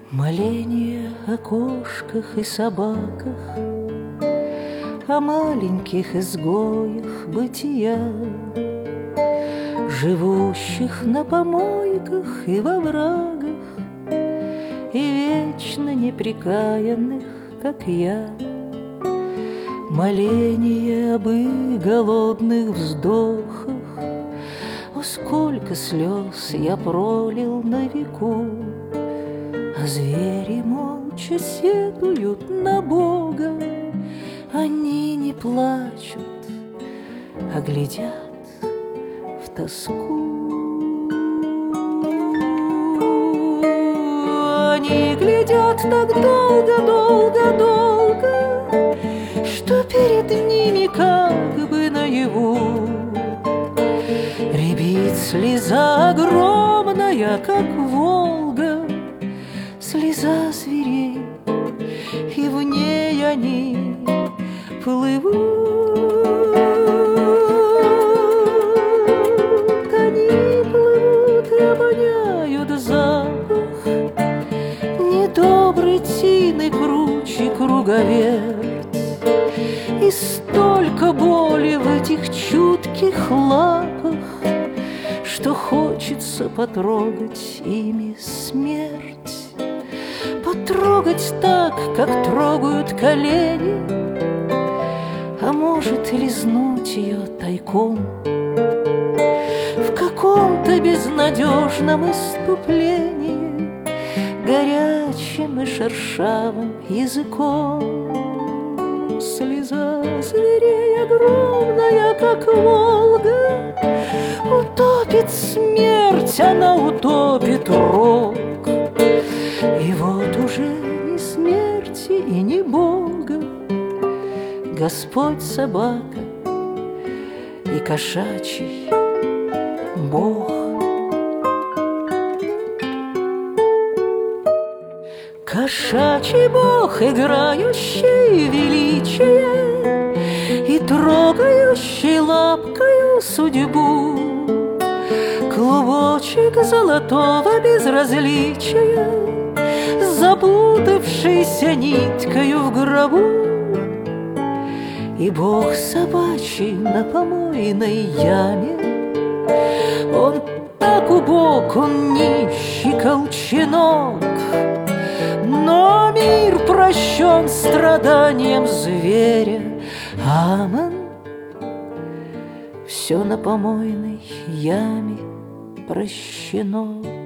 Моления о кошках и собаках, о маленьких изгоях бытия, живущих на помойках и во врагах, и вечно непрекаянных, как я. Моления об их голодных вздохах, о, сколько слез я пролил на веку, а звери молча сетуют на Бога. Они не плачут, а глядят в тоску. Они глядят так долго, долго, долго, что перед ними как бы наяву рябит слеза огромная, как Волга, слеза зверей, и в ней они плывут. Они плывут и обоняют запах недоброй тины круче круговерть, и столько боли в этих чутких лапах, что хочется потрогать ими смерть. Потрогать так, как трогают колени, а может, лизнуть ее тайком в каком-то безнадежном исступлении, горячим и шершавым языком. Слеза зверей огромная, как Волга, утопит смерть, она утопит рок. И вот уже ни смерти и ни Бога, Господь собака и кошачий Бог. Кошачий Бог, играющий величие и трогающий лапкою судьбу, клубочек золотого безразличия, запутавшийся ниткою в гробу. И Бог собачий на помойной яме, он так убог, он нищий колченок, но мир прощен страданием зверя. Аман. Все на помойной яме прощено.